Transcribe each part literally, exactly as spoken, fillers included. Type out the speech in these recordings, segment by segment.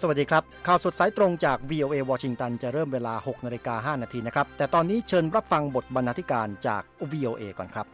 สวัสดีครับข่าวสดสายตรงจาก วี โอ เอ วอชิงตันจะเริ่มเวลา หกนาฬิกาห้านาทีนะครับแต่ตอนนี้เชิญรับฟังบทบรรณาธิการจาก วี โอ เอ ก่อนครับ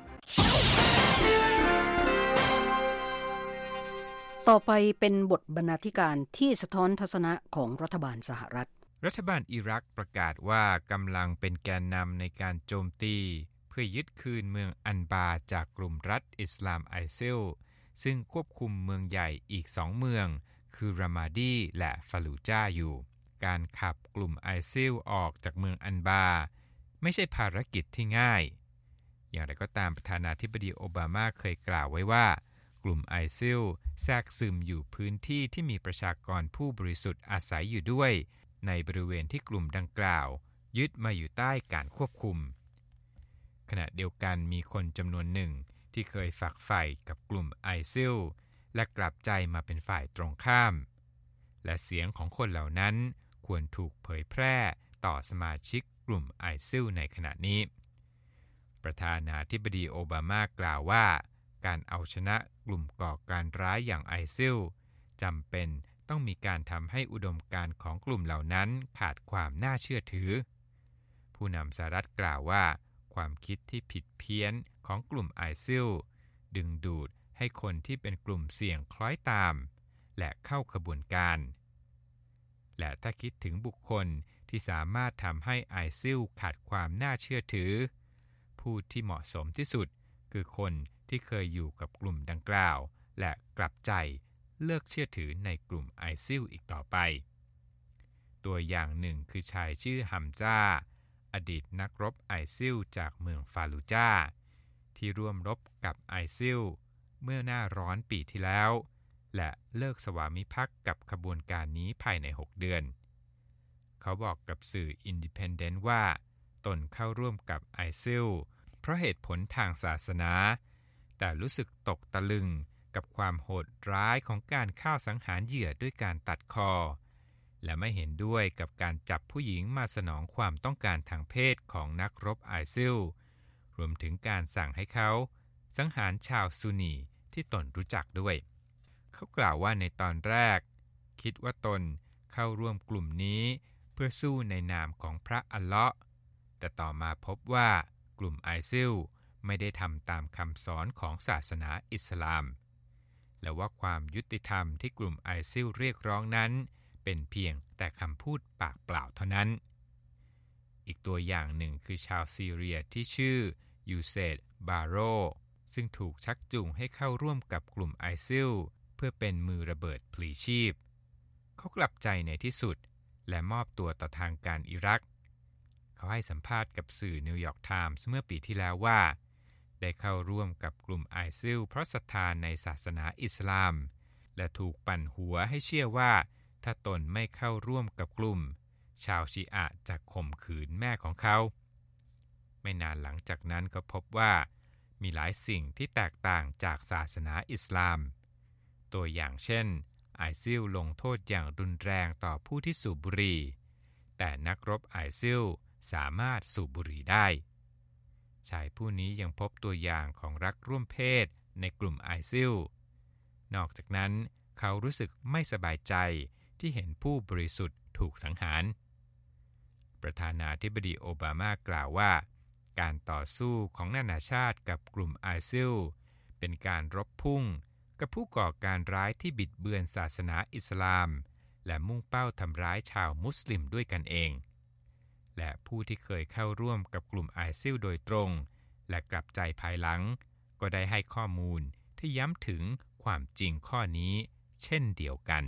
ต่อไปเป็นบทบรรณาธิการที่สะท้อนทัศนะของรัฐบาลสหรัฐรัฐบาลอิรักประกาศว่ากำลังเป็นแกนนำในการโจมตีเพื่อยึดคืนเมืองอันบาจากกลุ่มรัฐอิสลามไอซิลซึ่งควบคุมเมืองใหญ่อีกสองเมืองคือรามาดีและฟาลูจาอยู่การขับกลุ่มไอซิลออกจากเมืองอันบาไม่ใช่ภารกิจที่ง่ายอย่างไรก็ตามประธานาธิบดีโอบามาเคยกล่าวไว้ว่ากลุ่มไอซิลแทรกซึมอยู่พื้นที่ที่มีประชากรผู้บริสุทธิ์อาศัยอยู่ด้วยในบริเวณที่กลุ่มดังกล่าวยึดมาอยู่ใต้การควบคุมขณะเดียวกันมีคนจำนวนหนึ่งที่เคยฝักใฝ่กับกลุ่มไอซิลและกลับใจมาเป็นฝ่ายตรงข้ามและเสียงของคนเหล่านั้นควรถูกเผยแพร่ต่อสมาชิกกลุ่มไอซิลในขณะนี้ประธานาธิบดีโอบามากล่าวว่าการเอาชนะกลุ่มก่อการร้ายอย่างไอซิลจำเป็นต้องมีการทำให้อุดมการณ์ของกลุ่มเหล่านั้นขาดความน่าเชื่อถือผู้นำสหรัฐกล่าวว่าความคิดที่ผิดเพี้ยนของกลุ่มไอซิลดึงดูดให้คนที่เป็นกลุ่มเสี่ยงคล้อยตามและเข้าขบวนการและถ้าคิดถึงบุคคลที่สามารถทำให้ไอซิลขาดความน่าเชื่อถือผู้ที่เหมาะสมที่สุดคือคนที่เคยอยู่กับกลุ่มดังกล่าวและกลับใจเลิกเชื่อถือในกลุ่มไอซิลอีกต่อไปตัวอย่างหนึ่งคือชายชื่อฮัมซาอดีตนักรบไอซิลจากเมืองฟาลูจาที่ร่วมรบกับไอซิลเมื่อหน้าร้อนปีที่แล้วและเลิกสวามิภักดิ์กับขบวนการนี้ภายในหกเดือนเขาบอกกับสื่ออินดิเพนเดนต์ว่าตนเข้าร่วมกับไอซิลเพราะเหตุผลทางศาสนาแต่รู้สึกตกตะลึงกับความโหดร้ายของการฆ่าสังหารเหยื่อด้วยการตัดคอและไม่เห็นด้วยกับการจับผู้หญิงมาสนองความต้องการทางเพศของนักรบไอซิลรวมถึงการสั่งให้เขาสังหารชาวซุนนีที่ตนรู้จักด้วยเขากล่าวว่าในตอนแรกคิดว่าตนเข้าร่วมกลุ่มนี้เพื่อสู้ในนามของพระอัลเลาะห์แต่ต่อมาพบว่ากลุ่มไอซิลไม่ได้ทำตามคำสอนของศาสนาอิสลามและว่าความยุติธรรมที่กลุ่มไอซิลเรียกร้องนั้นเป็นเพียงแต่คำพูดปากเปล่าเท่านั้นอีกตัวอย่างหนึ่งคือชาวซีเรียที่ชื่อยูเซดบาโรซึ่งถูกชักจูงให้เข้าร่วมกับกลุ่มไอซิลเพื่อเป็นมือระเบิดพลีชีพเขากลับใจในที่สุดและมอบตัวต่อทางการอิรักเขาให้สัมภาษณ์กับสื่อนิวยอร์กไทมส์เมื่อปีที่แล้วว่าได้เข้าร่วมกับกลุ่มไอซิลเพราะศรัทธาในศาสนาอิสลามและถูกปั่นหัวให้เชื่อว่าถ้าตนไม่เข้าร่วมกับกลุ่มชาวชีอะห์จะข่มขืนแม่ของเขาไม่นานหลังจากนั้นก็พบว่ามีหลายสิ่งที่แตกต่างจากศาสนาอิสลามตัวอย่างเช่นไอซิลลงโทษอย่างรุนแรงต่อผู้ที่สูบบุหรี่แต่นักรบไอซิลสามารถสูบบุหรี่ได้ชายผู้นี้ยังพบตัวอย่างของรักร่วมเพศในกลุ่มไอซิลนอกจากนั้นเขารู้สึกไม่สบายใจที่เห็นผู้บริสุทธิ์ถูกสังหารประธานาธิบดีโอบามากล่าวว่าการต่อสู้ของนานาชาติกับกลุ่มไอซิลเป็นการรบพุ่งกับผู้ก่อการร้ายที่บิดเบือนศาสนาอิสลามและมุ่งเป้าทำร้ายชาวมุสลิมด้วยกันเองและผู้ที่เคยเข้าร่วมกับกลุ่มไอซิลโดยตรงและกลับใจภายหลังก็ได้ให้ข้อมูลที่ย้ำถึงความจริงข้อนี้เช่นเดียวกัน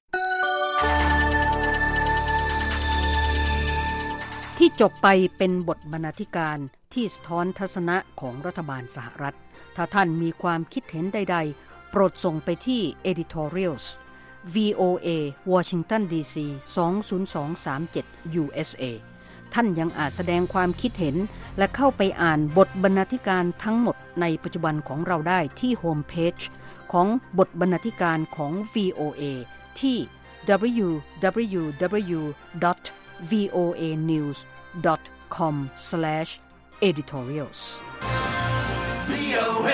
ที่จบไปเป็นบทบรรณาธิการที่สะท้อนทัศนะของรัฐบาลสหรัฐถ้าท่านมีความคิดเห็นใดๆโปรดส่งไปที่ editorials วี โอ เอ Washington ดี ซี สอง ศูนย์ สอง สาม เจ็ด ยู เอส เอ ท่านยังอาจแสดงความคิดเห็นและเข้าไปอ่านบทบรรณาธิการทั้งหมดในปัจจุบันของเราได้ที่โฮมเพจของบทบรรณาธิการของ วี โอ เอ ที่ ดับเบิลยู ดับเบิลยู ดับเบิลยู ดอท วี โอ เอ นิวส์ ดอท คอม สแลช เอดิทอเรียลส์ วี โอ เอ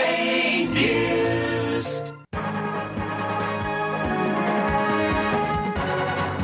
News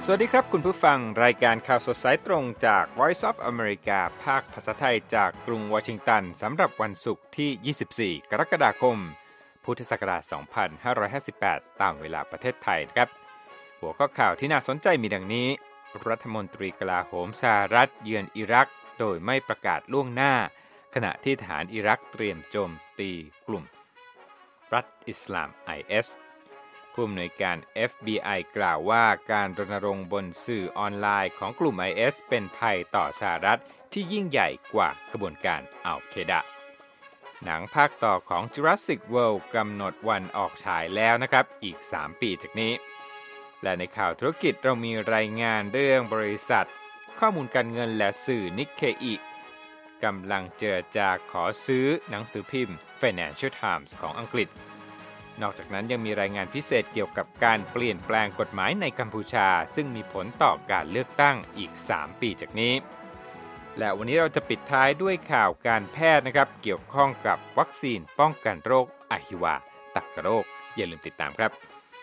สวัสดีครับคุณผู้ฟังรายการข่าวสดสายตรงจาก Voice of America ภาคภาษาไทยจากกรุงวอชิงตันสำหรับวันศุกร์ที่ยี่สิบสี่กรกฎาคมพุทธศักราชสองพันห้าร้อยห้าสิบแปดตามเวลาประเทศไทยครับหัวข้อข่าวที่น่าสนใจมีดังนี้รัฐมนตรีกลาโหมสหรัฐเยือนอิรักโดยไม่ประกาศล่วงหน้าขณะที่ทหารอิรักเตรียมโจมตีกลุ่มรัฐอิสลาม ไอ เอสผู้อำนวยการ เอฟ บี ไอ กล่าวว่าการรณรงค์บนสื่อออนไลน์ของกลุ่ม ไอ เอส เป็นภัยต่อสหรัฐที่ยิ่งใหญ่กว่าขบวนการอัลเคดะหนังภาคต่อของ Jurassic World กำหนดวันออกฉายแล้วนะครับอีกสามปีจากนี้และในข่าวธุรกิจเรามีรายงานเรื่องบริษัทข้อมูลการเงินและสื่อนิกเคอิกำลังเจรจาขอซื้อหนังสือพิมพ์ Financial Times ของอังกฤษนอกจากนั้นยังมีรายงานพิเศษเกี่ยวกับการเปลี่ยนแปลงกฎหมายในกัมพูชาซึ่งมีผลต่อการเลือกตั้งอีกสามปีจากนี้และวันนี้เราจะปิดท้ายด้วยข่าวการแพทย์นะครับเกี่ยวข้องกับวัคซีนป้องกันโรคอหิวาตกโรคอย่าลืมติดตามครับ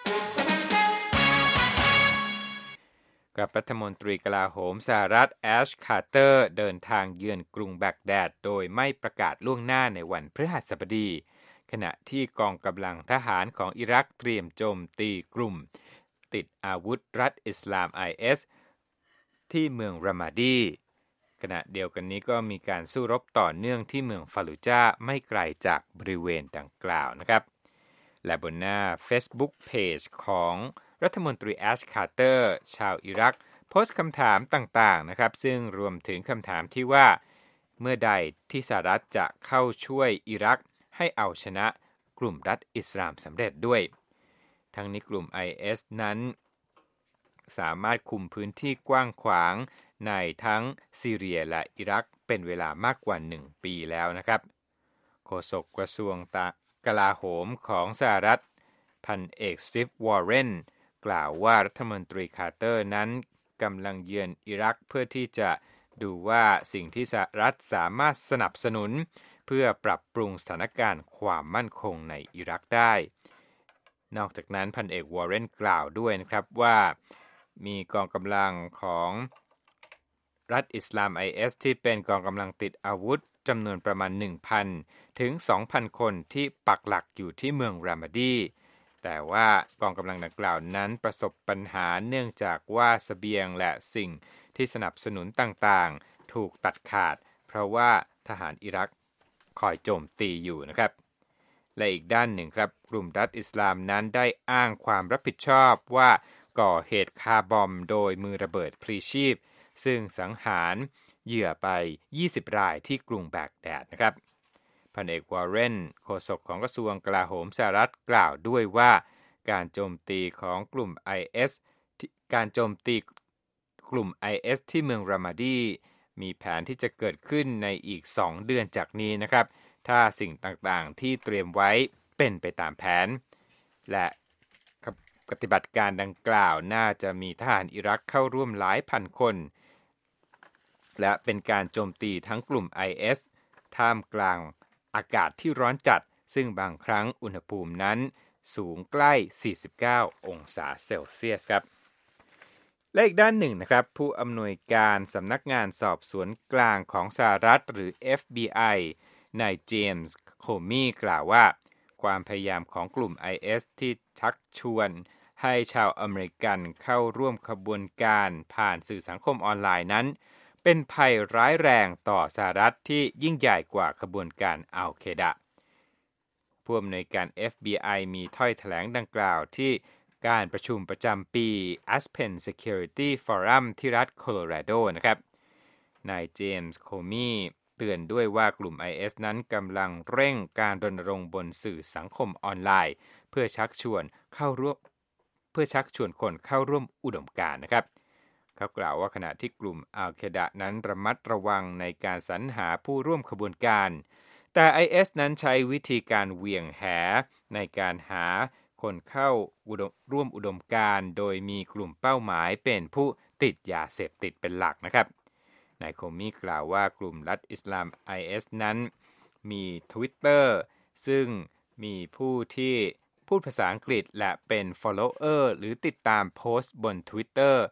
กับรัฐมนตรีกลาโหมสหรัฐแอชคาร์เตอร์เดินทางเยือนกรุงแบกแดดโดยไม่ประกาศล่วงหน้าในวันพฤหัสบดีขณะที่กองกำลังทหารของอิรักเตรียมโจมตีกลุ่มติดอาวุธรัฐอิสลาม ไอ เอส ที่เมืองรามาดีขณะเดียวกันนี้ก็มีการสู้รบต่อเนื่องที่เมืองฟาลูจาไม่ไกลจากบริเวณดังกล่าวนะครับและบนหน้า Facebook Page ของรัฐมนตรีแอชคาร์เตอร์ชาวอิรักโพสต์คำถามต่างๆนะครับซึ่งรวมถึงคำถามที่ว่าเมื่อใดที่สหรัฐจะเข้าช่วยอิรักให้เอาชนะกลุ่มรัฐอิสลามสำเร็จด้วยทั้งนี้กลุ่ม ไอ เอส นั้นสามารถคุมพื้นที่กว้างขวางในทั้งซีเรียและอิรักเป็นเวลามากกว่าหนึ่งปีแล้วนะครับโฆษกกระทรวงกลาโหมของสหรัฐพันเอกสตีฟวอร์เรนกล่าวว่ารัฐมนตรีคาร์เตอร์นั้นกำลังเยือนอิรักเพื่อที่จะดูว่าสิ่งที่สหรัฐสามารถสนับสนุนเพื่อปรับปรุงสถานการณ์ความมั่นคงในอิรักได้นอกจากนั้นพันเอกวอร์เรนกล่าวด้วยนะครับว่ามีกองกำลังของรัฐอิสลาม ไอ เอส ที่เป็นกองกำลังติดอาวุธจำนวนประมาณ หนึ่งพัน ถึง สองพัน คนที่ปักหลักอยู่ที่เมืองรามาดีแต่ว่ากองกำลังดังกล่าวนั้นประสบปัญหาเนื่องจากว่าเสบียงและสิ่งที่สนับสนุนต่างๆถูกตัดขาดเพราะว่าทหารอิรักคอยโจมตีอยู่นะครับและอีกด้านหนึ่งครับกลุ่มรัฐอิสลามนั้นได้อ้างความรับผิดชอบว่าก่อเหตุคาร์บอมโดยมือระเบิดพลีชีพซึ่งสังหารเหยื่อไปยี่สิบรายที่กรุงแบกแดดนะครับพันเอกวอร์เรนโฆษกของกระทรวงกลาโหมสหรัฐกล่าวด้วยว่าการโจมตีของกลุ่ม ไอ เอส การโจมตีกลุ่ม ไอ เอส ที่เมืองรามาดีมีแผนที่จะเกิดขึ้นในอีกสองเดือนจากนี้นะครับถ้าสิ่งต่างๆที่เตรียมไว้เป็นไปตามแผนและปฏิบัติการดังกล่าวน่าจะมีทหารอิรักเข้าร่วมหลายพันคนและเป็นการโจมตีทั้งกลุ่ม ไอ เอส ท่ามกลางอากาศที่ร้อนจัดซึ่งบางครั้งอุณหภูมินั้นสูงใกล้สี่สิบเก้าองศาเซลเซียสครับและอีกด้านหนึ่งนะครับผู้อำนวยการสำนักงานสอบสวนกลางของสหรัฐหรือ เอฟ บี ไอ นายเจมส์โคมี่กล่าวว่าความพยายามของกลุ่ม ไอ เอส ที่ชักชวนให้ชาวอเมริกันเข้าร่วมขบวนการผ่านสื่อสังคมออนไลน์นั้นเป็นภัยร้ายแรงต่อสหรัฐที่ยิ่งใหญ่กว่าขบวนการอัลเคดะผู้อำนวยการ เอฟ บี ไอ มีถ้อยแถลงดังกล่าวที่การประชุมประจำปี Aspen Security Forum ที่รัฐโคโลราโดนะครับนายเจมส์โคมี่เตือนด้วยว่ากลุ่ม ไอ เอส นั้นกำลังเร่งการรณรงค์บนสื่อสังคมออนไลน์เพื่อชักชวนเข้าร่วมเพื่อชักชวนคนเข้าร่วมอุดมการณ์นะครับเขากล่าวว่าขณะที่กลุ่มอัลเคดะนั้นระมัดระวังในการสรรหาผู้ร่วมขบวนการแต่ ไอ เอส นั้นใช้วิธีการเหวี่ยงแหในการหาคนเข้าร่วมอุดมการณ์โดยมีกลุ่มเป้าหมายเป็นผู้ติดยาเสพติดเป็นหลักนะครับนายโคมี่กล่าวว่ากลุ่มรัฐอิสลาม ไอ เอส นั้นมี Twitter ซึ่งมีผู้ที่พูดภาษาอังกฤษและเป็น follower หรือติดตามโพสต์บน Twitter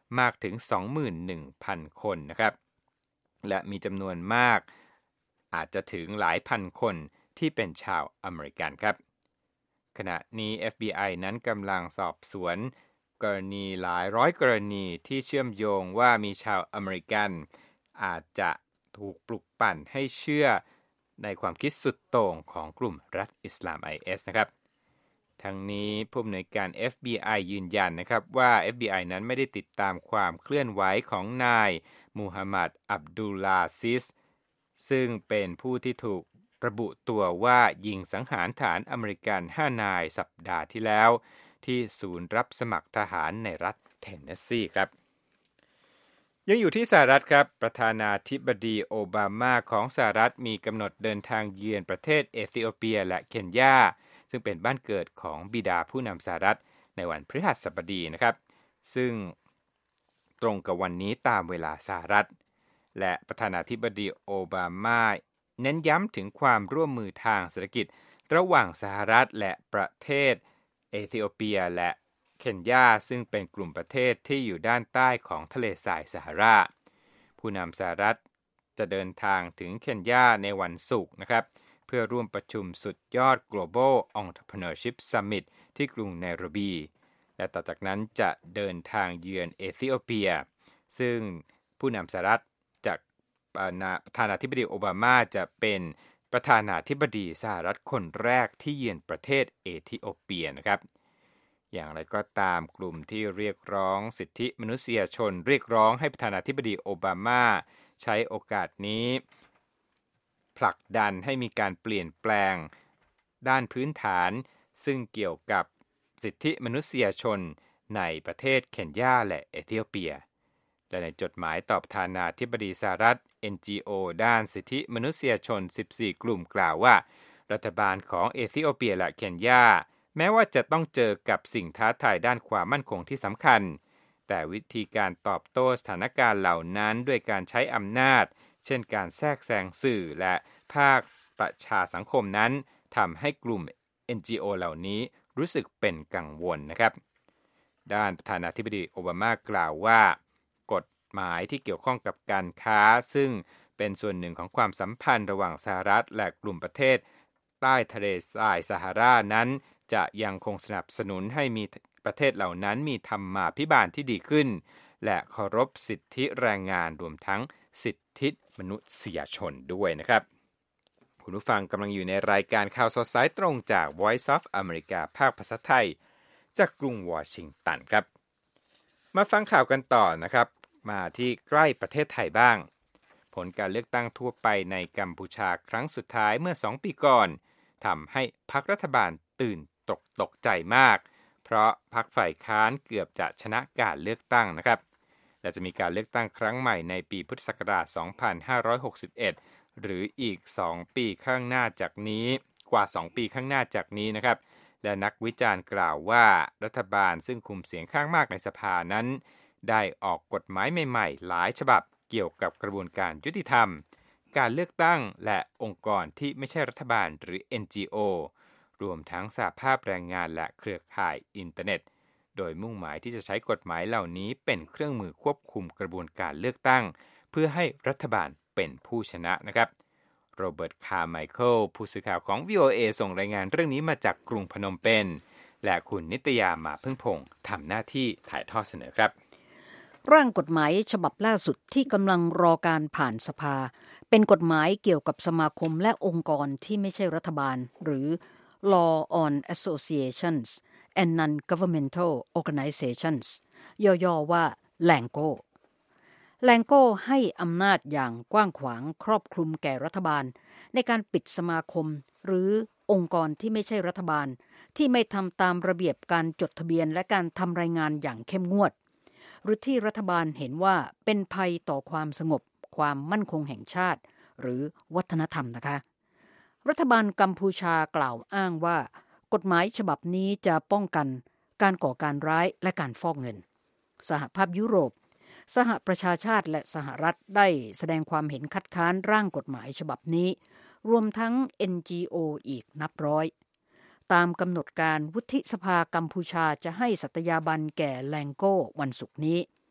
มากถึง สองหมื่นหนึ่งพัน คนนะครับและมีจำนวนมากอาจจะถึงหลายพันคนที่เป็นชาวอเมริกันครับขณะนี้ เอฟ บี ไอ นั้นกำลังสอบสวนกรณีหลายร้อยกรณีที่เชื่อมโยงว่ามีชาวอเมริกันอาจจะถูกปลุกปั่นให้เชื่อในความคิดสุดโต่งของกลุ่มรัฐอิสลาม ไอ เอส นะครับทั้งนี้ผู้อำนวยการ เอฟ บี ไอ ยืนยันนะครับว่า เอฟ บี ไอ นั้นไม่ได้ติดตามความเคลื่อนไหวของนายมูฮัมหมัด อับดุลลาซิสซึ่งเป็นผู้ที่ถูกระบุตัวว่ายิงสังหารฐานอเมริกันห้านายสัปดาห์ที่แล้วที่ศูนย์รับสมัครทหารในรัฐเทนเนสซีครับยังอยู่ที่สหรัฐครับประธานาธิบดีโอบามาของสหรัฐมีกำหนดเดินทางเยือนประเทศเอธิโอเปียและเคนยาซึ่งเป็นบ้านเกิดของบิดาผู้นำสหรัฐในวันพฤหัสบดีนะครับซึ่งตรงกับวันนี้ตามเวลาสหรัฐและประธานาธิบดีโอบามาเน้นย้ำถึงความร่วมมือทางเศรษฐกิจระหว่างสหรัฐและประเทศเอธิโอเปียและเคนยาซึ่งเป็นกลุ่มประเทศที่อยู่ด้านใต้ของทะเลทรายซาฮาราผู้นำสหรัฐจะเดินทางถึงเคนยาในวันศุกร์นะครับเพื่อร่วมประชุมสุดยอด Global Entrepreneurship Summit ที่กรุงไนโรบีและต่อจากนั้นจะเดินทางเยือนเอธิโอเปียซึ่งผู้นำสหรัฐจากประธานาธิบดีโอบามาจะเป็นประธานาธิบดีสหรัฐคนแรกที่เยือนประเทศเอธิโอเปียนะครับอย่างไรก็ตามกลุ่มที่เรียกร้องสิทธิมนุษยชนเรียกร้องให้ประธานาธิบดีโอบามาใช้โอกาสนี้ผลักดันให้มีการเปลี่ยนแปลงด้านพื้นฐานซึ่งเกี่ยวกับสิทธิมนุษยชนในประเทศเคนยาและเอธิโอเปียและในจดหมายตอบประธานาธิบดีสหรัฐ เอ็น จี โอ ด้านสิทธิมนุษยชนสิบสี่กลุ่มกล่าวว่ารัฐบาลของเอธิโอเปียและเคนยาแม้ว่าจะต้องเจอกับสิ่งท้าทายด้านความมั่นคงที่สำคัญแต่วิธีการตอบโต้สถานการณ์เหล่านั้นด้วยการใช้อำนาจเช่นการแทรกแซงสื่อและภาคประชาสังคมนั้นทำให้กลุ่ม เอ็น จี โอ เหล่านี้รู้สึกเป็นกังวลนะครับด้านประธานาธิบดีโอบามากล่าวว่ากฎหมายที่เกี่ยวข้องกับการค้าซึ่งเป็นส่วนหนึ่งของความสัมพันธ์ระหว่างสหรัฐและกลุ่มประเทศใต้ทะเลทรายซาฮารานั้นจะยังคงสนับสนุนให้มีประเทศเหล่านั้นมีธรรมาภิบาลที่ดีขึ้นและเคารพสิทธิแรงงานรวมทั้งสิทธิมนุษยชนด้วยนะครับคุณผู้ฟังกำลังอยู่ในรายการข่าวสดสายตรงจาก Voice of America ภาคภาษาไทยจากกรุงวอชิงตันครับมาฟังข่าวกันต่อนะครับมาที่ใกล้ประเทศไทยบ้างผลการเลือกตั้งทั่วไปในกัมพูชาครั้งสุดท้ายเมื่อสองปีก่อนทำให้พรรครัฐบาลตื่นตกตกใจมากเพราะพรรคฝ่ายค้านเกือบจะชนะการเลือกตั้งนะครับและจะมีการเลือกตั้งครั้งใหม่ในปีพุทธศักราชสองพันห้าร้อยหกสิบเอ็ดหรืออีกสองปีข้างหน้าจากนี้กว่าสองปีข้างหน้าจากนี้นะครับและนักวิจารณ์กล่าวว่ารัฐบาลซึ่งคุมเสียงข้างมากในสภานั้นได้ออกกฎหมายใหม่ๆหลายฉบับเกี่ยวกับกระบวนการยุติธรรมการเลือกตั้งและองค์กรที่ไม่ใช่รัฐบาลหรือ เอ็น จี โอ รวมทั้งสหภาพแรงงานและเครือข่ายอินเทอร์เน็ตโดยมุ่งหมายที่จะใช้กฎหมายเหล่านี้เป็นเครื่องมือควบคุมกระบวนการเลือกตั้งเพื่อให้รัฐบาลเป็นผู้ชนะนะครับโรเบิร์ต คาร์ไมเคิลผู้สื่อข่าวของ วี โอ เอ ส่งรายงานเรื่องนี้มาจากกรุงพนมเปญและคุณนิตยามาพึ่งพงษ์ทำหน้าที่ถ่ายทอดเสนอครับร่างกฎหมายฉบับล่าสุดที่กำลังรอการผ่านสภาเป็นกฎหมายเกี่ยวกับสมาคมและองค์กรที่ไม่ใช่รัฐบาลหรือ Law on Associations and Non-Governmental Organizations ย่อๆว่า แลงโก้ แลงโก้ให้อำนาจอย่างกว้างขวางครอบคลุมแก่รัฐบาลในการปิดสมาคมหรือองค์กรที่ไม่ใช่รัฐบาลที่ไม่ทำตามระเบียบการจดทะเบียนและการทำรายงานอย่างเข้มงวดหรือที่รัฐบาลเห็นว่าเป็นภัยต่อความสงบความมั่นคงแห่งชาติหรือวัฒนธรรมนะคะรัฐบาลกัมพูชากล่าวอ้างว่ากฎหมายฉบับนี้จะป้องกันการก่อการร้ายและการฟอกเงินสหภาพยุโรปสหประชาชาติและสหรัฐได้แสดงความเห็นคัดค้านร่างกฎหมายฉบับนี้รวมทั้ง เอ็น จี โอ อีกนับร้อยตามกำหนดการวุฒิสภากัมพูชาจะให้สัตยาบันแก่แลงโก้วันศุกร์นี้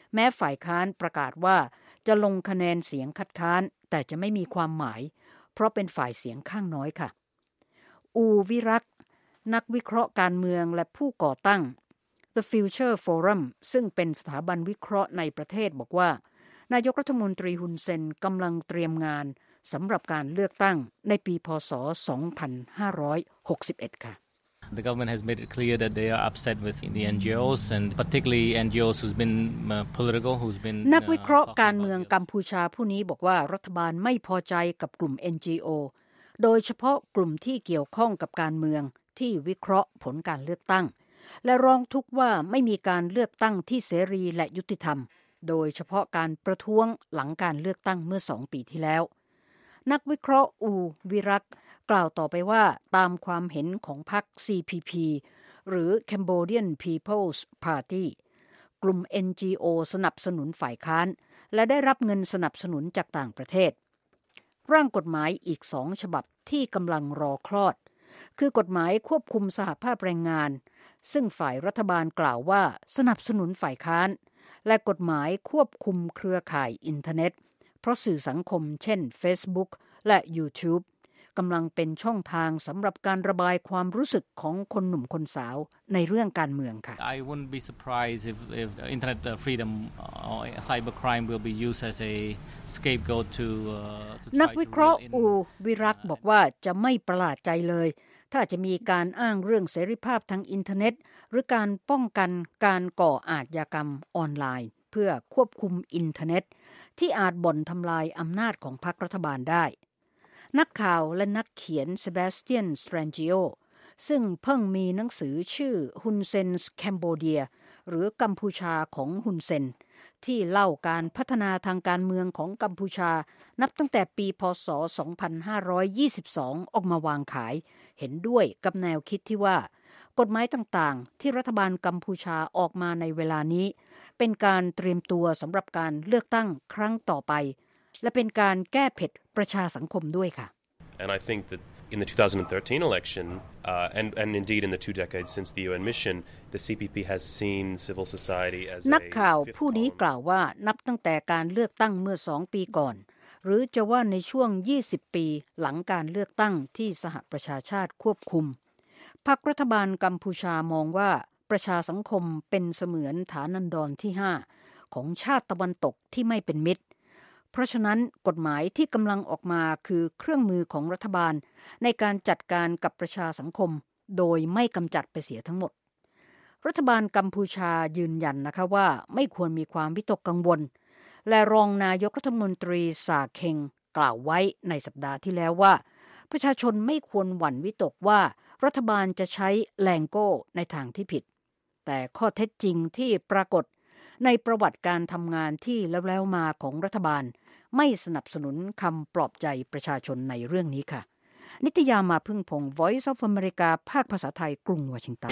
แม้ฝ่ายค้านประกาศว่าจะลงคะแนนเสียงคัดค้านแต่จะไม่มีความหมายเพราะเป็นฝ่ายเสียงข้างน้อยค่ะอูวิรักษ์นักวิเคราะห์การเมืองและผู้ก่อตั้ง The Future Forum ซึ่งเป็นสถาบันวิเคราะห์ในประเทศบอกว่านายกรัฐมนตรีฮุนเซนกำลังเตรียมงานสำหรับการเลือกตั้งในปีพ.ศ. สองพันห้าร้อยหกสิบเอ็ด ค่ะ The government has made it clear that they are upset with the เอ็น จี โอ s and particularly เอ็น จี โอ s who's been uh, political who's been นักวิเคราะห์การเมืองกัมพูชาผู้นี้บอกว่ารัฐบาลไม่พอใจกับกลุ่ม เอ็น จี โอ โดยเฉพาะกลุ่มที่เกี่ยวข้องกับการเมืองที่วิเคราะห์ผลการเลือกตั้งและร้องทุกข์ว่าไม่มีการเลือกตั้งที่เสรีและยุติธรรมโดยเฉพาะการประท้วงหลังการเลือกตั้งเมื่อสองปีที่แล้วนักวิเคราะห์อูวิรักษ์กล่าวต่อไปว่าตามความเห็นของพรรค ซี พี พี หรือ Cambodian People's Party กลุ่ม เอ็น จี โอ สนับสนุนฝ่ายค้านและได้รับเงินสนับสนุนจากต่างประเทศร่างกฎหมายอีกสองฉบับที่กำลังรอคลอดคือกฎหมายควบคุมสหภาพแรงงานซึ่งฝ่ายรัฐบาลกล่าวว่าสนับสนุนฝ่ายค้านและกฎหมายควบคุมเครือข่ายอินเทอร์เน็ตเพราะสื่อสังคมเช่น Facebook และ YouTube กำลังเป็นช่องทางสำหรับการระบายความรู้สึกของคนหนุ่มคนสาวในเรื่องการเมืองค่ะ I wouldn't be surprised if if internet freedom or cyber crime will be used as a scapegoat to uh, นักวิเคราะห์อูวิรักษ์บอกว่าจะไม่ประหลาดใจเลยถ้าจะมีการอ้างเรื่องเสรีภาพทางอินเทอร์เน็ตหรือการป้องกันการก่ออาชญากรรมออนไลน์เพื่อควบคุมอินเทอร์เน็ตที่อาจบ่อนทำลายอำนาจของพรรครัฐบาลได้นักข่าวและนักเขียนเซบาสเตียนสแตรนจิโอซึ่งเพิ่งมีหนังสือชื่อฮุนเซนส์แคนโบเดียหรือกัมพูชาของฮุนเซนที่เล่าการพัฒนาทางการเมืองของกัมพูชานับตั้งแต่ปีพ.ศ. สองพันห้าร้อยยี่สิบสองออกมาวางขายเห็นด้วยกับแนวคิดที่ว่ากฎหมายต่างๆที่รัฐบาลกัมพูชาออกมาในเวลานี้เป็นการเตรียมตัวสำหรับการเลือกตั้งครั้งต่อไปและเป็นการแก้เผ็ดประชาสังคมด้วยค่ะ And I think that in the two thousand thirteen election uh, and and indeed in the two decades since the ยู เอ็นmission the ซี พี พี has seen civil society as a นักข่าวผู้นี้กล่าวว่านับตั้งแต่การเลือกตั้งเมื่อสองปีก่อนหรือจะว่าในช่วงยี่สิบปีหลังการเลือกตั้งที่สหประชาชาติควบคุมพรรครัฐบาลกัมพูชามองว่าประชาสังคมเป็นเสมือนฐานันดรที่ห้าของชาติตะวันตกที่ไม่เป็นมิตรเพราะฉะนั้นกฎหมายที่กำลังออกมาคือเครื่องมือของรัฐบาลในการจัดการกับประชาสังคมโดยไม่กำจัดไปเสียทั้งหมดรัฐบาลกัมพูชายืนยันนะคะว่าไม่ควรมีความวิตกกังวลและรองนายกรัฐมนตรีซาเคงกล่าวไว้ในสัปดาห์ที่แล้วว่าประชาชนไม่ควรหวั่นวิตกว่ารัฐบาลจะใช้แลงโก้ในทางที่ผิดแต่ข้อเท็จจริงที่ปรากฏในประวัติการทำงานที่แล้วๆมาของรัฐบาลไม่สนับสนุนคำปลอบใจประชาชนในเรื่องนี้ค่ะนิตยามาพึ่งพงศ์ Voice of America ภาคภาษาไทยกรุงวอชิงตัน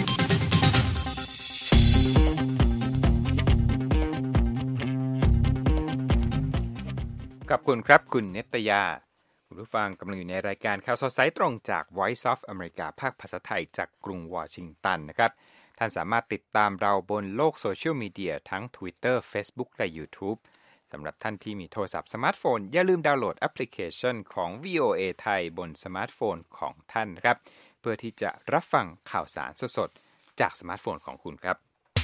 ขอบคุณครับคุณนิตยาคุณผู้ฟังกำลังอยู่ในรายการข่าวสดสายตรงจาก Voice of America ภาคภาษาไทยจากกรุงวอชิงตันนะครับท่านสามารถติดตามเราบนโลกโซเชียลมีเดียทั้ง Twitter Facebook และ YouTube สำหรับท่านที่มีโทรศัพท์สมาร์ทโฟนอย่าลืมดาวน์โหลดแอปพลิเคชันของ วี โอ เอ ไทยบนสมาร์ทโฟนของท่านนะครับเพื่อที่จะรับฟังข่าวสารสดๆจากสมาร์ทโฟนของคุณครับ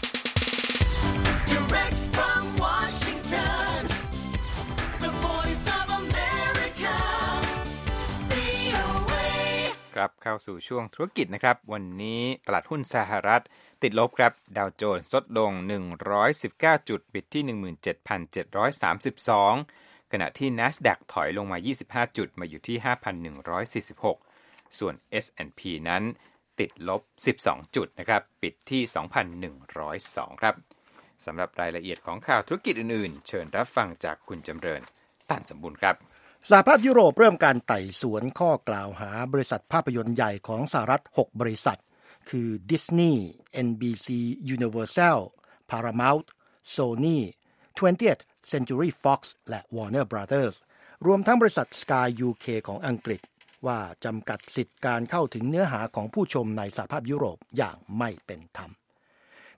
Direct from Washington, the voice of America, วี โอ เอครับเข้าสู่ช่วงธุรกิจนะครับวันนี้ตลาดหุ้นสหรัฐติดลบครับดาวโจนส์ลดลงหนึ่งร้อยสิบเก้าจุดปิดที่ หนึ่งหมื่นเจ็ดพันเจ็ดร้อยสามสิบสอง ขณะที่ NASDAQ ถอยลงมายี่สิบห้าจุดมาอยู่ที่ ห้าพันหนึ่งร้อยสี่สิบหก ส่วน เอส แอนด์ พี นั้นติดลบสิบสองจุดนะครับปิดที่ สองพันหนึ่งร้อยสอง ครับสำหรับรายละเอียดของข่าวธุรกิจอื่นๆเชิญรับฟังจากคุณจำเริญตันสมบูรณ์ครับสหภาพยุโรปเริ่มการไต่สวนข้อกล่าวหาบริษัทภาพยนตร์ใหญ่ของสหรัฐหกบริษัทคือ Disney เอ็น บี ซี Universal Paramount Sony twentieth Century Fox และ Warner Brothers รวมทั้งบริษัท Sky ยู เค ของอังกฤษว่าจำกัดสิทธิการเข้าถึงเนื้อหาของผู้ชมในสหภาพยุโรปอย่างไม่เป็นธรรม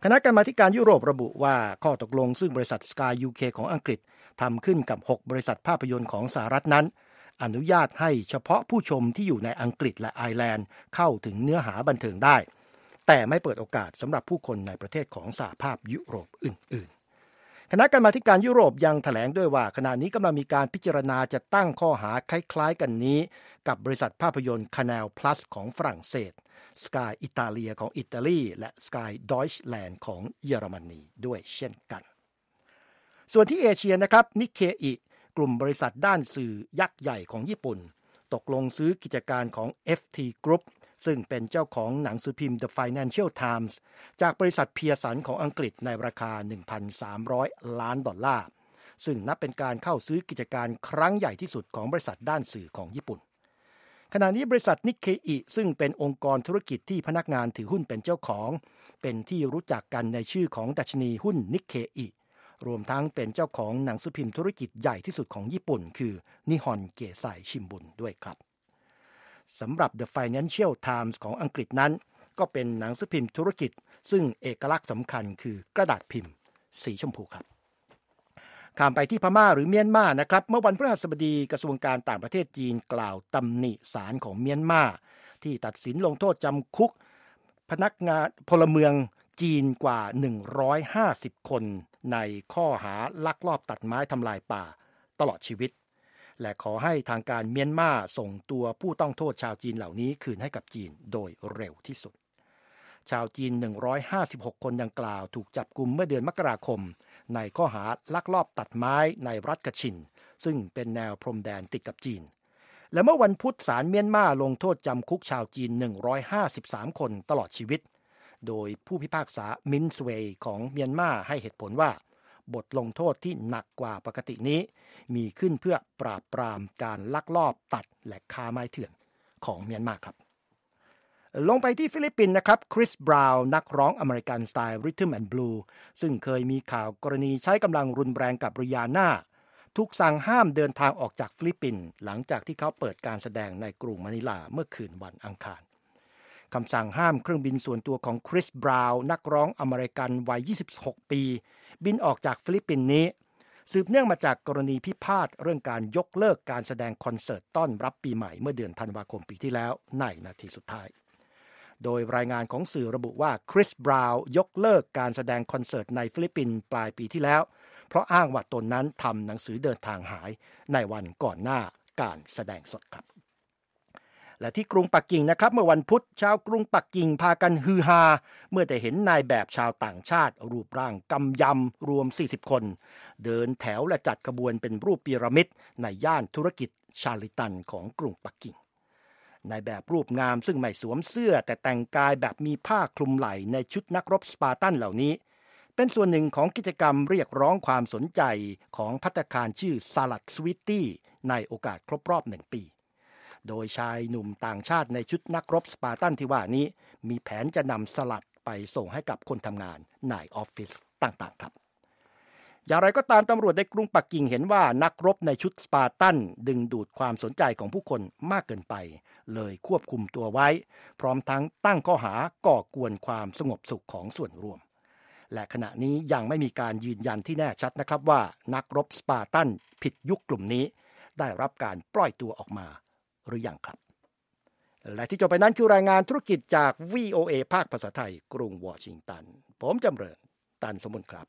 คณะกรรมาธิการยุโรประบุว่าข้อตกลงซึ่งบริษัท Sky ยู เค ของอังกฤษทำขึ้นกับหกบริษัทภาพยนตร์ของสหรัฐนั้นอนุญาตให้เฉพาะผู้ชมที่อยู่ในอังกฤษและไอร์แลนด์เข้าถึงเนื้อหาบันเทิงได้แต่ไม่เปิดโอกาสสำหรับผู้คนในประเทศของสหภาพยุโรปอื่นๆคณะกรรมาธิการยุโรปยังแถลงด้วยว่าขณะนี้กำลังมีการพิจารณาจะตั้งข้อหาคล้ายๆกันนี้กับบริษัทภาพยนตร์ Canal Plus ของฝรั่งเศส Sky Italia ของอิตาลีและ Sky Deutschland ของเยอรมนีด้วยเช่นกันส่วนที่เอเชียนะครับนิเคอิกลุ่มบริษัทด้านสื่อยักษ์ใหญ่ของญี่ปุ่นตกลงซื้อกิจการของ เอฟ ที Group ซึ่งเป็นเจ้าของหนังสือพิมพ์ The Financial Times จากบริษัทเพียร์สันของอังกฤษในราคา หนึ่งพันสามร้อย ล้านดอลลาร์ซึ่งนับเป็นการเข้าซื้อกิจการครั้งใหญ่ที่สุดของบริษัทด้านสื่อของญี่ปุ่นขณะนี้บริษัทนิเคอิซึ่งเป็นองค์กรธุรกิจที่พนักงานถือหุ้นเป็นเจ้าของเป็นที่รู้จักกันในชื่อของดัชนีหุ้นนิเคอิรวมทั้งเป็นเจ้าของหนังสือพิมพ์ธุรกิจใหญ่ที่สุดของญี่ปุ่นคือนิฮอนเกไซชิมบุนด้วยครับสำหรับ The Financial Times ของอังกฤษนั้นก็เป็นหนังสือพิมพ์ธุรกิจซึ่งเอกลักษณ์สำคัญคือกระดาษพิมพ์สีชมพูครับข้ามไปที่พม่าหรือเมียนมานะครับเมื่อวันพฤหัสบดีกระทรวงการต่างประเทศจีนกล่าวตำหนิศาลของเมียนมาที่ตัดสินลงโทษจำคุกพนักงานพลเมืองจีนกว่าหนึ่งร้อยห้าสิบคนในข้อหาลักลอบตัดไม้ทำลายป่าตลอดชีวิตและขอให้ทางการเมียนมาส่งตัวผู้ต้องโทษชาวจีนเหล่านี้คืนให้กับจีนโดยเร็วที่สุดชาวจีนหนึ่งร้อยห้าสิบหกคนดังกล่าวถูกจับกุมเมื่อเดือนมกราคมในข้อหาลักลอบตัดไม้ในรัฐกะชินซึ่งเป็นแนวพรมแดนติดกับจีนและเมื่อวันพุธศาลเมียนมาลงโทษจำคุกชาวจีนหนึ่งร้อยห้าสิบสามคนตลอดชีวิตโดยผู้พิพากษามินสเวย์ของเมียนมาให้เหตุผลว่าบทลงโทษที่หนักกว่าปกตินี้มีขึ้นเพื่อปราบปรามการลักลอบตัดและค้าไม้เถื่อนของเมียนมาครับลงไปที่ฟิลิปปินส์นะครับคริสบราวน์นักร้องอเมริกันสไตล์ริทึมแอนด์บลูซึ่งเคยมีข่าวกรณีใช้กำลังรุนแรงกับริยาน่าถูกสั่งห้ามเดินทางออกจากฟิลิปปินส์หลังจากที่เขาเปิดการแสดงในกรุงมะนิลาเมื่อคืนวันอังคารคำสั่งห้ามเครื่องบินส่วนตัวของคริสบราวน์นักร้องอเมริกันวัยยี่สิบหกปีบินออกจากฟิลิปปินส์นี้สืบเนื่องมาจากกรณีพิพาทเรื่องการยกเลิกการแสดงคอนเสิร์ตต้อนรับปีใหม่เมื่อเดือนธันวาคมปีที่แล้วในนาทีสุดท้ายโดยรายงานของสื่อระบุว่าคริสบราวน์ยกเลิกการแสดงคอนเสิร์ตในฟิลิปปินส์ปลายปีที่แล้วเพราะอ้างว่าตนนั้นทำหนังสือเดินทางหายในวันก่อนหน้าการแสดงสดครับและที่กรุงปักกิ่งนะครับเมื่อวันพุธชาวกรุงปักกิ่งพากันฮือฮาเมื่อได้เห็นนายแบบชาวต่างชาติรูปร่างกำยำรวมสี่สิบคนเดินแถวและจัดขบวนเป็นรูปพีระมิดในย่านธุรกิจชาลิตันของกรุงปักกิ่งนายแบบรูปงามซึ่งไม่สวมเสื้อแต่แต่งกายแบบมีผ้าคลุมไหล่ในชุดนักรบสปาร์ตันเหล่านี้เป็นส่วนหนึ่งของกิจกรรมเรียกร้องความสนใจของภัตตาคารชื่อซาลัดสวีตตี้ในโอกาสครบรอบหนึ่งปีโดยชายหนุ่มต่างชาติในชุดนักรบสปาร์ตันที่ว่านี้มีแผนจะนำสลัดไปส่งให้กับคนทำงานในออฟฟิศต่างๆครับอย่างไรก็ตามตำรวจในกรุงปักกิ่งเห็นว่านักรบในชุดสปาร์ตันดึงดูดความสนใจของผู้คนมากเกินไปเลยควบคุมตัวไว้พร้อมทั้งตั้งข้อหาก่อกวนความสงบสุขของส่วนรวมและขณะนี้ยังไม่มีการยืนยันที่แน่ชัดนะครับว่านักรบสปาร์ตันผิดยุคกลุ่มนี้ได้รับการปล่อยตัวออกมาหรือยังครับและที่จบไปนั้นคือรายงานธุรกิจจาก วี โอ เอ ภาคภาษาไทยกรุงวอชิงตันผมจำเริญตันสมบูรณ์ครับ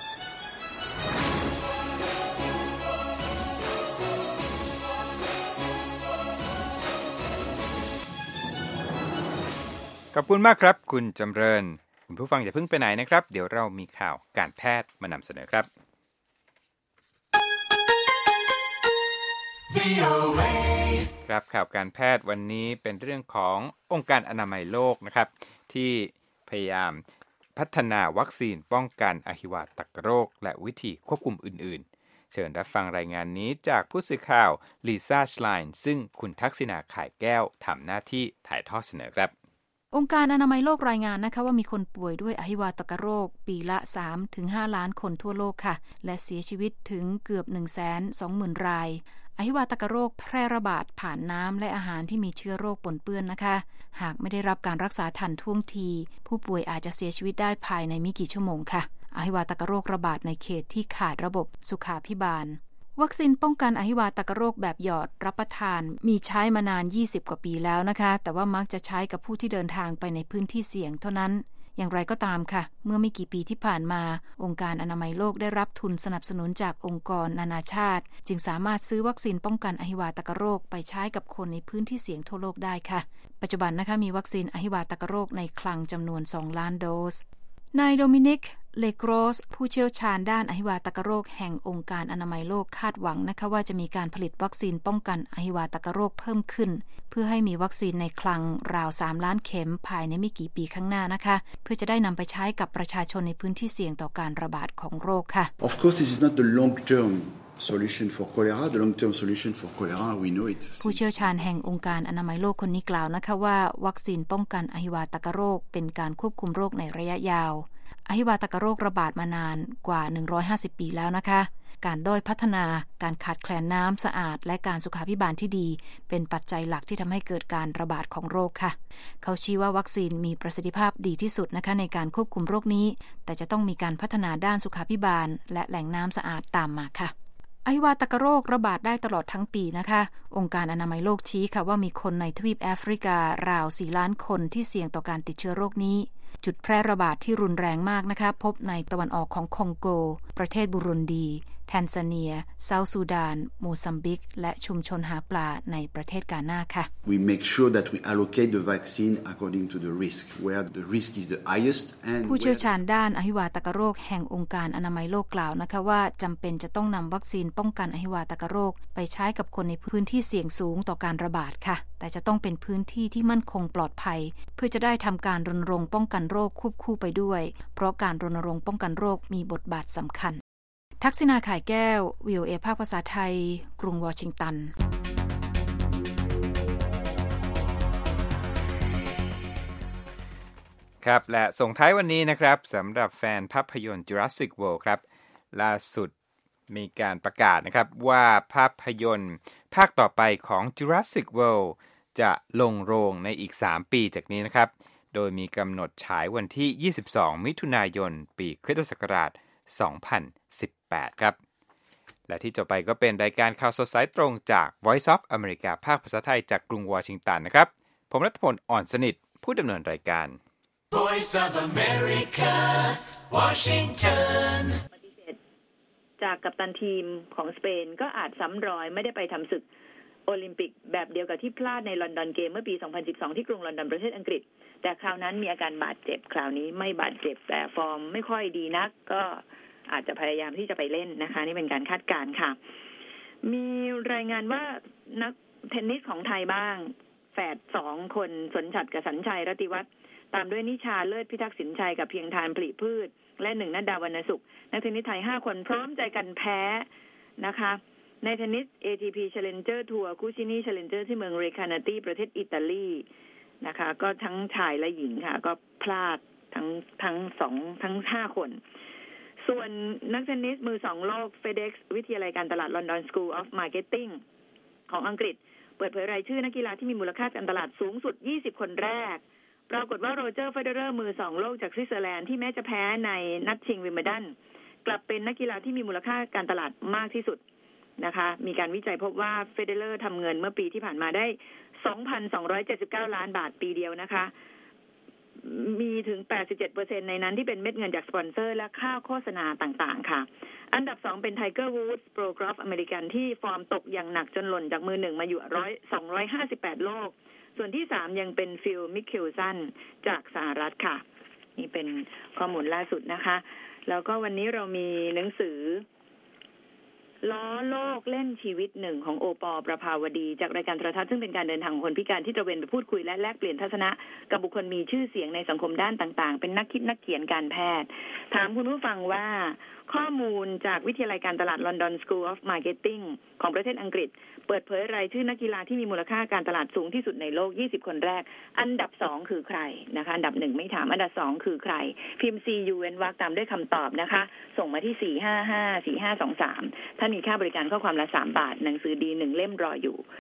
ขอบคุณมากครับคุณจำเริญคุณผู้ฟังอย่าเพิ่งไปไหนนะครับเดี๋ยวเรามีข่าวการแพทย์มานำเสนอครับ ครับข่าวการแพทย์วันนี้เป็นเรื่องขององค์การอนามัยโลกนะครับที่พยายามพัฒนาวัคซีนป้องกันอหิวาตกโรคและวิธีควบคุมอื่นๆเชิญรับฟังรายงานนี้จากผู้สื่อข่าวลิซ่าชไลน์ซึ่งคุณทักษิณาข่ายแก้วทำหน้าที่ถ่ายทอดเสนอครับองค์การอนามัยโลกรายงานนะคะว่ามีคนป่วยด้วยอหิวาตกโรคปีละ สามถึงห้า ล้านคนทั่วโลกค่ะและเสียชีวิตถึงเกือบ หนึ่งแสนสองหมื่น รายอหิวาตกโรคแพร่ระบาดผ่านน้ำและอาหารที่มีเชื้อโรคปนเปื้อนนะคะหากไม่ได้รับการรักษาทันท่วงทีผู้ป่วยอาจจะเสียชีวิตได้ภายในไม่กี่ชั่วโมงค่ะอหิวาตกโรคระบาดในเขตที่ขาดระบบสุขาภิบาลวัคซีนป้องกันอหิวาตกโรคแบบหยอดรับประทานมีใช้มานานยี่สิบกว่าปีแล้วนะคะแต่ว่ามักจะใช้กับผู้ที่เดินทางไปในพื้นที่เสี่ยงเท่านั้นอย่างไรก็ตามค่ะเมื่อไม่กี่ปีที่ผ่านมาองค์การอนามัยโลกได้รับทุนสนับสนุนจากองค์กรนานาชาติจึงสามารถซื้อวัคซีนป้องกันอหิวาตกโรคไปใช้กับคนในพื้นที่เสี่ยงทั่วโลกได้ค่ะปัจจุบันนะคะมีวัคซีนอหิวาตกโรคในคลังจำนวนสองล้านโดสนายโดมินิกเลโกรสผู้เชี่ยวชาญด้านอหิวาตกโรคแห่งองค์การอนามัยโลกคาดหวังนะคะว่าจะมีการผลิตวัคซีนป้องกันอหิวาตกโรคเพิ่มขึ้นเพื่อให้มีวัคซีนในคลังราวสามล้านเข็มภายในไม่กี่ปีข้างหน้านะคะเพื่อจะได้นำไปใช้กับประชาชนในพื้นที่เสี่ยงต่อการระบาดของโรคค่ะ Of course this is not the long term solution for cholera the long term solution for cholera we know it ผู้เชี่ยวชาญแห่งองค์การอนามัยโลกคนนี้กล่าวนะคะว่าวัคซีนป้องกันอหิวาตกโรคเป็นการควบคุมโรคในระยะยาวอหิวาตกโรคระบาดมานานกว่าหนึ่งร้อยห้าสิบปีแล้วนะคะการด้อยพัฒนาการขาดแคลนน้ำสะอาดและการสุขาภิบาลที่ดีเป็นปัจจัยหลักที่ทำให้เกิดการระบาดของโรคค่ะเขาชี้ว่าวัคซีนมีประสิทธิภาพดีที่สุดนะคะในการควบคุมโรคนี้แต่จะต้องมีการพัฒนาด้านสุขาภิบาลและแหล่งน้ำสะอาดตามมาค่ะอหิวาตกโรคระบาดได้ตลอดทั้งปีนะคะองค์การอนามัยโลกชี้ค่ะว่ามีคนในทวีปแอฟริการาวสี่ล้านคนที่เสี่ยงต่อการติดเชื้อโรคนี้จุดแพร่ระบาดที่รุนแรงมากนะคะพบในตะวันออกของคองโกประเทศบุรุนดีแทนซาเนียเซาท์ซูดานโมซัมบิกและชุมชนหาปลาในประเทศกานาค่ะ We make sure that we allocate the vaccine according to the risk where the risk is the highest and ผู้เชี่ยวชาญด้านอหิวาตกโรคแห่งองค์การอนามัยโลกกล่าวนะคะว่าจำเป็นจะต้องนำวัคซีนป้องกันอหิวาตกโรคไปใช้กับคนในพื้นที่เสี่ยงสูงต่อการระบาดค่ะแต่จะต้องเป็นพื้นที่ที่มั่นคงปลอดภัยเพื่อจะได้ทำการรณรงค์ป้องกันโรคควบคู่ไปด้วยเพราะการรณรงค์ป้องกันโรคมีบทบาทสำคัญทักษิณาข่ายแก้ว วี โอ เอ ภาคภาษาไทยกรุงวอชิงตันครับและส่งท้ายวันนี้นะครับสำหรับแฟนภาพยนตร์ Jurassic World ครับล่าสุดมีการประกาศนะครับว่าภาพยนตร์ภาคต่อไปของ Jurassic World จะลงโรงในอีกสามปีจากนี้นะครับโดยมีกำหนดฉายวันที่ยี่สิบสองมิถุนายนปีคริสตศักราชสองพันสิบแปดครับและที่จบไปก็เป็นรายการข่าวสดสายตรงจาก Voice of America ภาคภาษาไทยจากกรุงวอชิงตันนะครับผมรัฐพลอ่อนสนิทผู้ดำเนินรายการ Voice of America Washington ปฏิเสธจากกัปตันทีมของสเปนก็อาจซ้ำรอยไม่ได้ไปทำศึกโอลิมปิกแบบเดียวกับที่พลาดในลอนดอนเกมเมื่อปีสองพันสิบสองที่กรุงลอนดอนประเทศอังกฤษแต่คราวนั้นมีอาการบาดเจ็บคราวนี้ไม่บาดเจ็บแต่ฟอร์มไม่ค่อยดีนักก็อาจจะพยายามที่จะไปเล่นนะคะนี่เป็นการคาดการณ์ค่ะมีรายงานว่านักเทนนิสของไทยบ้างแฝดสองคนสนฉัตรกับสัญชัยรติวัฒน์ตามด้วยนิชาเลิศพิทักษ์สินชัยกับเพียงทานผลิพืชและหนึ่งนัดดาวรรณสุขนักเทนนิสไทยห้าคนพร้อมใจกันแพ้นะคะในเทนนิส เอ ที พี Challenger Tour คูชินี Challenger ที่เมืองเรคานาตีประเทศอิตาลีนะคะก็ทั้งชายและหญิงค่ะก็พลาดทั้งทั้งสองทั้งห้าคนส่วนนักเทนนิสมือสองโลก FedEx วิทยาลัยการตลาด London School of Marketing ของอังกฤษเปิดเผยรายชื่อนักกีฬาที่มีมูลค่าการตลาดสูงสุดยี่สิบคนแรกปรากฏว่าโรเจอร์ เฟเดอเรอร์มือสองโลกจากสวิตเซอร์แลนด์ที่แม้จะแพ้ในนัดชิงวิมเบิลดันกลับเป็นนักกีฬาที่มีมูลค่าการตลาดมากที่สุดนะคะมีการวิจัยพบว่าเฟเดอเรอร์ทำเงินเมื่อปีที่ผ่านมาได้ สองพันสองร้อยเจ็ดสิบเก้า ล้านบาทปีเดียวนะคะมีถึง แปดสิบเจ็ดเปอร์เซ็นต์ ในนั้นที่เป็นเม็ดเงินจากสปอนเซอร์และค่าโฆษณาต่างๆค่ะอันดับสองเป็นไทเกอร์วูดส์โปรกอล์ฟอเมริกันที่ฟอร์มตกอย่างหนักจนหล่นจากมือหนึ่งมาอยู่สองร้อยห้าสิบแปดโลกส่วนที่สามยังเป็นฟิลมิเคลสันจากสหรัฐค่ะนี่เป็นข้อมูลล่าสุดนะคะแล้วก็วันนี้เรามีหนังสือล้อโลกเล่นชีวิตหนึ่งของโอปอประภาวดีจากรายการโทรทัศน์ซึ่งเป็นการเดินทางของคนพิการที่ตระเวนไปพูดคุยและแลกเปลี่ยนทัศนะกับบุคคลมีชื่อเสียงในสังคมด้านต่างๆเป็นนักคิดนักเขียนการแพทย์ถามคุณผู้ฟังว่าข้อมูลจากวิทยาลัยการตลาด London School of Marketing ของประเทศอังกฤษเปิดเผยรายชื่อนักกีฬาที่มีมูลค่าการตลาดสูงที่สุดในโลกยี่สิบคนแรกอันดับสองคือใครนะคะอันดับหนึ่งไม่ถามอันดับสองคือใครพิมพ์ ซี ยู เว้นวรรคตามด้วยคำตอบนะคะส่งมาที่สี่ห้าห้า สี่ห้าสองสามท่านมีค่าบริการข้อความละสามบาทหนังสือดีหนึ่งเล่มรออยู่